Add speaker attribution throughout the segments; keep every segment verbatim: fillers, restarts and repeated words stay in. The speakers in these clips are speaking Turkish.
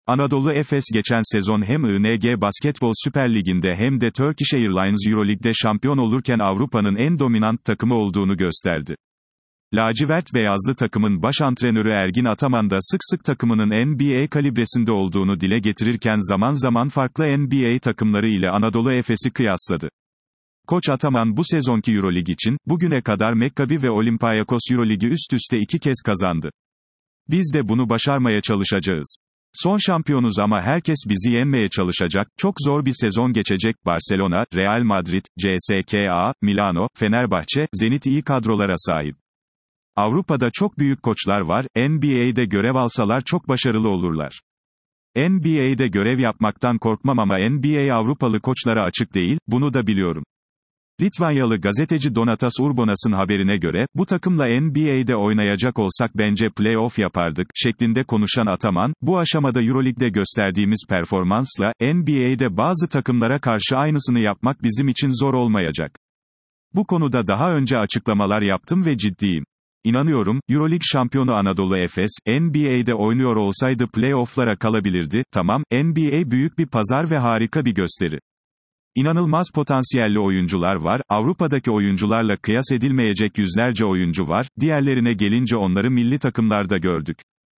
Speaker 1: Anadolu Efes geçen sezon hem I N G Basketbol Süper Ligi'nde hem de Turkish Airlines Euroleague'de şampiyon olurken Avrupa'nın en dominant takımı olduğunu gösterdi. Lacivert beyazlı takımın baş antrenörü Ergin Ataman da sık sık takımının N B A kalibresinde olduğunu dile getirirken zaman zaman farklı N B A takımları ile Anadolu Efes'i kıyasladı. Koç Ataman bu sezonki Euroleague için, bugüne kadar Maccabi ve Olympiakos Euroligi üst üste iki kez kazandı. Biz de bunu başarmaya çalışacağız. Son şampiyonuz ama herkes bizi yenmeye çalışacak, çok zor bir sezon geçecek. Barcelona, Real Madrid, C S K A, Milano, Fenerbahçe, Zenit iyi kadrolara sahip. Avrupa'da çok büyük koçlar var, N B A'de görev alsalar çok başarılı olurlar. N B A'de görev yapmaktan korkmam ama N B A Avrupalı koçlara açık değil, bunu da biliyorum. Litvanyalı gazeteci Donatas Urbonas'ın haberine göre, bu takımla N B A'de oynayacak olsak bence play-off yapardık, şeklinde konuşan Ataman, bu aşamada Euroleague'de gösterdiğimiz performansla, N B A'de bazı takımlara karşı aynısını yapmak bizim için zor olmayacak. Bu konuda daha önce açıklamalar yaptım ve ciddiyim. İnanıyorum, Euroleague şampiyonu Anadolu Efes, N B A'de oynuyor olsaydı play-off'lara kalabilirdi, tamam, N B A büyük bir pazar ve harika bir gösteri. İnanılmaz potansiyelli oyuncular var, Avrupa'daki oyuncularla kıyas edilmeyecek yüzlerce oyuncu var, diğerlerine gelince onları milli takımlarda gördük.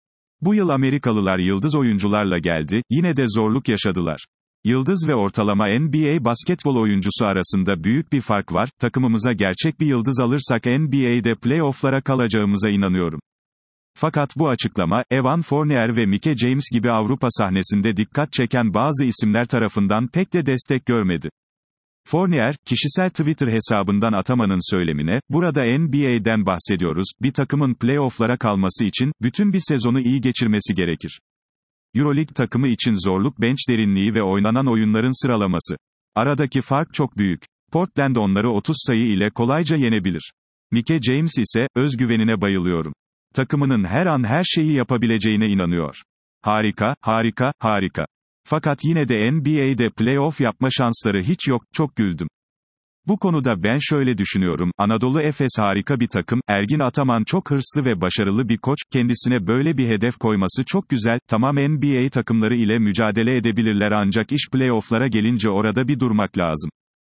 Speaker 1: Bu yıl Amerikalılar yıldız oyuncularla geldi, yine de zorluk yaşadılar. Yıldız ve ortalama N B A basketbol oyuncusu arasında büyük bir fark var, takımımıza gerçek bir yıldız alırsak N B A'de play-off'lara kalacağımıza inanıyorum. Fakat bu açıklama, Evan Fournier ve Mike James gibi Avrupa sahnesinde dikkat çeken bazı isimler tarafından pek de destek görmedi. Fournier, kişisel Twitter hesabından Ataman'ın söylemine, burada N B A'den bahsediyoruz, bir takımın play-off'lara kalması için, bütün bir sezonu iyi geçirmesi gerekir. Euroleague takımı için zorluk bench derinliği ve oynanan oyunların sıralaması. Aradaki fark çok büyük. Portland onları otuz sayı ile kolayca yenebilir. Mike James ise, özgüvenine bayılıyorum. Takımının her an her şeyi yapabileceğine inanıyor. Harika, harika, harika. Fakat yine de N B A'de play-off yapma şansları hiç yok, çok güldüm. Bu konuda ben şöyle düşünüyorum, Anadolu Efes harika bir takım, Ergin Ataman çok hırslı ve başarılı bir koç, kendisine böyle bir hedef koyması çok güzel, tamam N B A takımları ile mücadele edebilirler ancak iş play-off'lara gelince orada bir durmak lazım.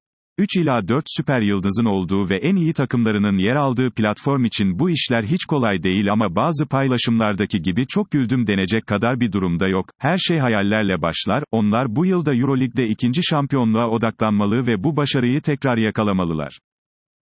Speaker 1: üç ila dört süper yıldızın olduğu ve en iyi takımlarının yer aldığı platform için bu işler hiç kolay değil ama bazı paylaşımlardaki gibi çok güldüm denecek kadar bir durumda yok. Her şey hayallerle başlar, onlar bu yılda Euroleague'de ikinci şampiyonluğa odaklanmalı ve bu başarıyı tekrar yakalamalılar.